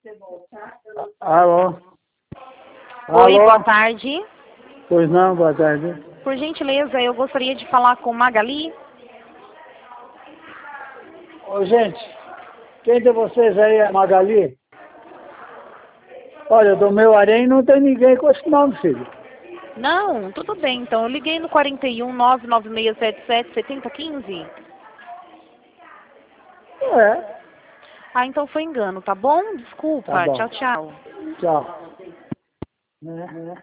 Alô? Oi, Alô? boa tarde. Pois não, boa tarde. Por gentileza, eu gostaria de falar com Magali. Ô, gente, quem de vocês aí é Magali? Olha, do meu harém não tem ninguém com esse nome, filho. Não, tudo bem, então. Eu liguei no 41 99677 7015. É, Ah, então foi engano, tá bom? Desculpa. tá bom. Tchau, tchau. Tchau. Né?